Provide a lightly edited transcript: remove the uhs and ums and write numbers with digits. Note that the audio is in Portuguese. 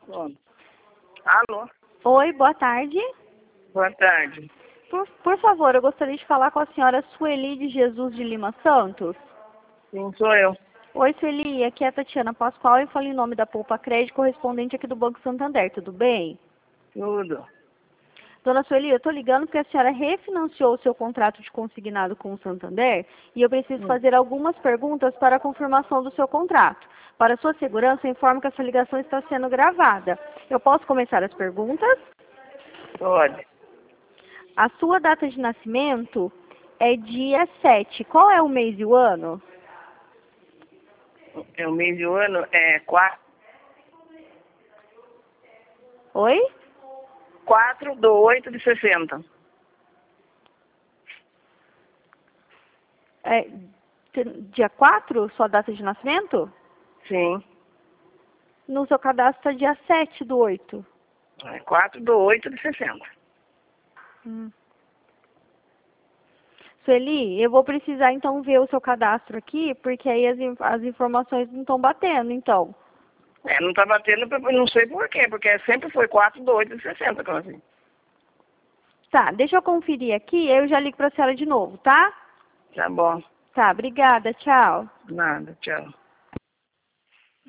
Bom. Alô? Oi, boa tarde. Boa tarde. Por favor, eu gostaria de falar com a senhora Sueli de Jesus de Lima Santos. Sim, sou eu. Oi, Sueli, aqui é a Tatiana Pascoal e falo em nome da Poupa Crédito, correspondente aqui do Banco Santander, tudo bem? Tudo. Dona Sueli, eu estou ligando porque a senhora refinanciou o seu contrato de consignado com o Santander e eu preciso fazer algumas perguntas para a confirmação do seu contrato. Para sua segurança, informo que essa ligação está sendo gravada. Eu posso começar as perguntas? Pode. A sua data de nascimento é dia 7. Qual é o mês e o ano? O mês e o ano é Oi? 4/8/60. É, dia 4, sua data de nascimento? Sim. No seu cadastro está dia 7/8. É 4/8/60. Sueli, eu vou precisar então ver o seu cadastro aqui, porque aí as informações não estão batendo, então. Não tá batendo, não sei por quê, porque sempre foi 4/8/60, como assim? Tá, deixa eu conferir aqui, eu já ligo para a senhora de novo, tá? Tá bom. Tá, obrigada, tchau. Nada, tchau.